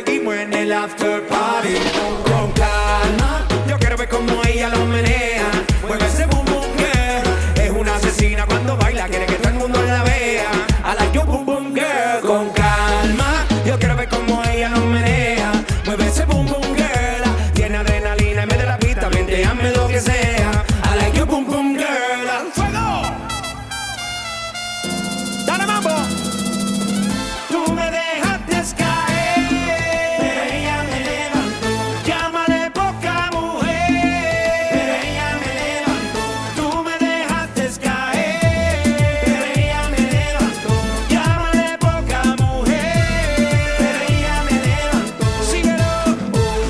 seguimos en el after party. Con calma, yo quiero ver cómo ella lo menea. Mueve ese boom boom girl. Es una asesina cuando baila, quiere que todo el mundo la vea. I like your boom boom girl. Con calma, yo quiero ver cómo ella lo menea. Mueve ese boom boom girl. Tiene adrenalina en vez de la pista, vente, hazme lo que sea. I like your boom boom girl. ¡Fuego! ¡Dale mambo! Tú me dejaste caer, pero ella me levantó. Llámale poca mujer, pero ella me levantó. Tú me dejaste caer, pero ella me levantó. Llámale poca mujer, pero ella me levantó. Síguelo,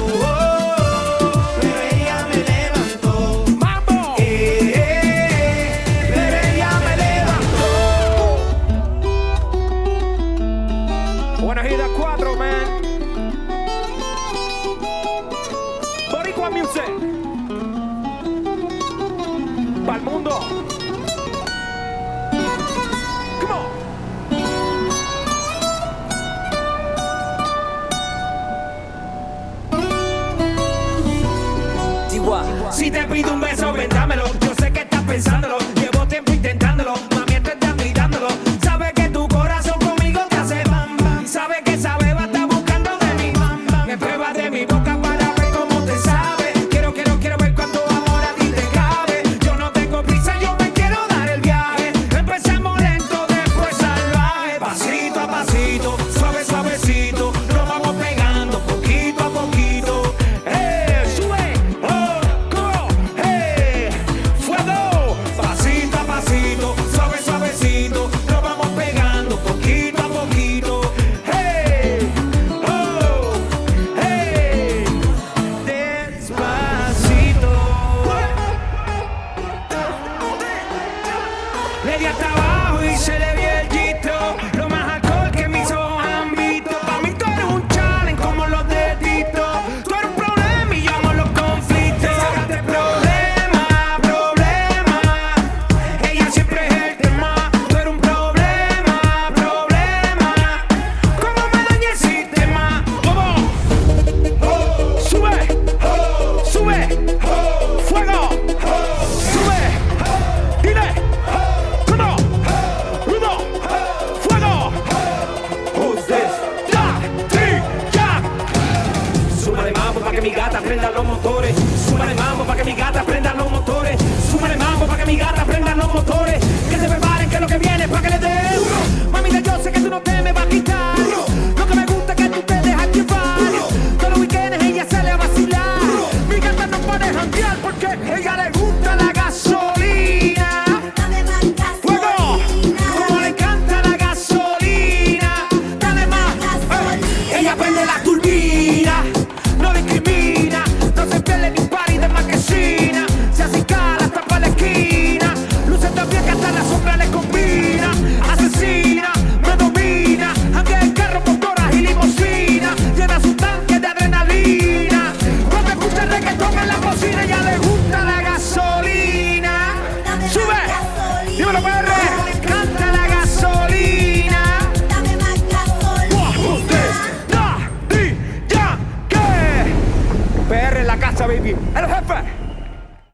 pero ella me levantó. ¡Mambo! Pero ella me levantó. Wanna hear that cuatro, man? Boricua Music. Pa'l mundo. Come on. Si te pido un beso, ven, dámelo. Yo sé que estás pensándolo. Llevo tiempo intentándolo. Mami, esto está gritándolo. Sabes que tu corazón conmigo te hace bam bam. Sabes que esa beba está buscando de mi bam bam. Me pruebas de mi boca para ver cómo te sabe. Quiero ver cuánto amor a ti te cabe. Yo no tengo prisa, yo me quiero dar el viaje. Empezamos lento, después salvaje. Pasito a pasito, suave, suavecito. Nos vamos pegando poquito a poquito. Sube, go, fuego. Pasito a pasito, suave, suavecito. Nos vamos pegando poquito a poquito. Despacito. Le di hasta abajo y se le vio el gistro. Lo más alcohol que mis ojos han visto. Pa' mí tú eres un challenge como los de Tito. Tú eres un problema y yo amo los conflictos. Sácate problema, problema. Ella siempre es el tema. Tú eres un problema, problema. ¿Cómo me daña el sistema? ¿Cómo? Sube, sube, fuego, sube, dile, uno, fuego. Who's this? Ya, ya. Súmale mambo pa' que mi gata prenda los motores. Súmale mambo pa' que mi gata prenda los motores. Súmale mambo pa' que mi gata prenda los motores. Que se preparen que lo que viene es pa' que le dé. Mamita, yo sé que tú no te me vas a quitar. Lo que me gusta es que tú te dejas llevar. Todos los weekends ella sale a vacilar. Mi gata no puede janguear porque ella le gusta la gasolina. Fuego, como le encanta la gasolina. Dale más, ella prende la turbina. No discrimina, no se pierde ni un party de marquesina. Se acicala hasta pa' la esquina. Luce tan bien que hasta la sombra le combina. Asesina, me domina. Janguea en carro, motoras y limosina. Llena su tanque de adrenalina. Cuando escucha el reggaetón en la cocina, ella le gusta la gasolina. Sube, dímelo PR, le encanta la gasolina. PR en la casa, baby. El jefe.